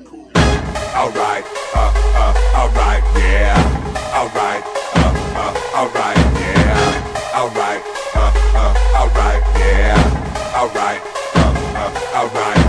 Alright, alright, yeah. Alright, alright, yeah. Alright, alright, yeah. Alright, alright.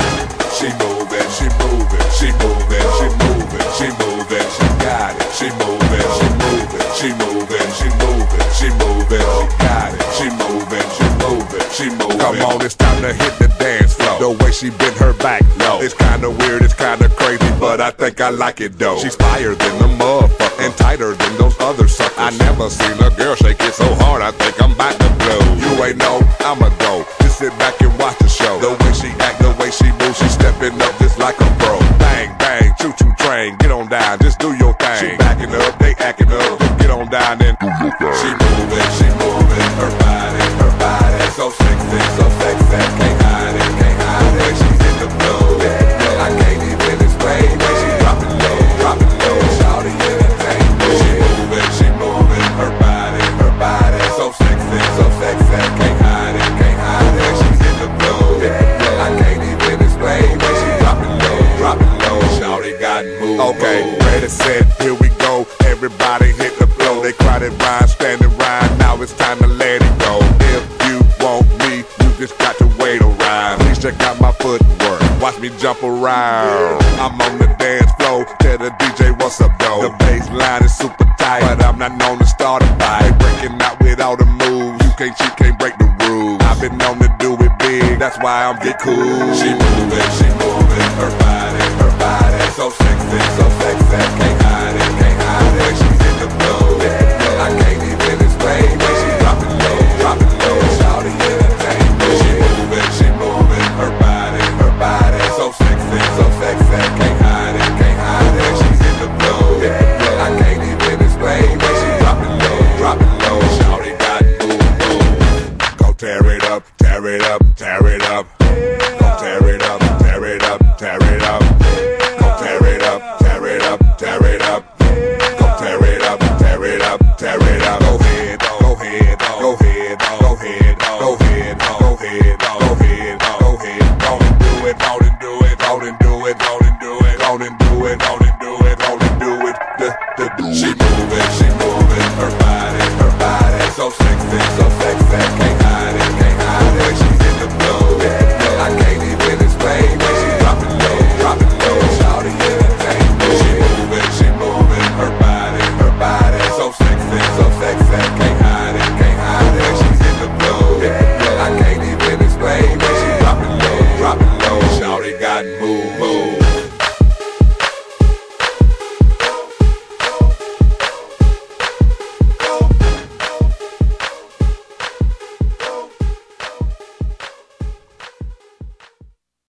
She moving, she moving, she moving, she moving, she moving, she got it. She moving, she moving, she moving, she moving, she moving, she got it. She moving, she moving, she moving. Come on, it's time to hit the dance floor. The way she bent her back, no, it's kinda weird, it's kinda crazy, but I think I like it though. She's fire than the motherfucker and tighter than those other suckers. I never seen a girl shake it so hard, I think I'm about to blow. You ain't know, I'ma go. Just sit back and watch the show. The way she act, the way she moves, she's stepping up just like a pro. Bang, bang, choo-choo train, get on down, just do your thing. She backing up, they acting up, just get on down and do your thing. She moving, her body, so sexy, can't hide it, can't hide it. The way she's in the flow, I can't even explain. The way she dropping low, shawty entertain me. She moving, her body, so sexy, can't hide it, can't hide it. The way she's in the flow, I can't even explain. The way she dropping low, shawty got moved. Okay, ready, set, here we go. Everybody hit the flow. They crowded rhyme, standing rhyme. Now it's time to let it go. If you want me, you just got to wait a rhyme. Please check out my footwork, watch me jump around. I'm on the dance floor, tell the DJ what's up though. The bass line is super tight, but I'm not known to start a fight. Breaking out with all the moves, you can't cheat, can't break the rules. I've been known to do it big, that's why I'm get cool. She moving, her body, so sexy, can't hide it, can't hide it. The way she's in the flow, I can't even explain. The way she dropping low, shawty entertain me. She moving, her body, so sexy, can't hide it, can't hide it. The way she's in the flow, I can't even explain. The way she dropping low, shawty got moved. Go tear it up, tear it up, tear it up. Go tear it up, tear it up, tear it up. Go tear it up, tear it up, tear it up. Go tear it up, tear it up, tear it up. Go ahead, go ahead, go ahead, go ahead, go ahead, go ahead, go ahead, go ahead. Go and do it, go and do it, go and do it, go and do it, go and do it, go and do it, go and do it. She moving, her body, so sexy, can't hide it, can't hide it. The way she's in the flow, I can't even explain. The way she dropping low, shawty entertain me. She moving, her body, so sexy, can't hide it, can't hide it. The way she's in the flow, I can't even explain. The way she dropping low, shawty got moved.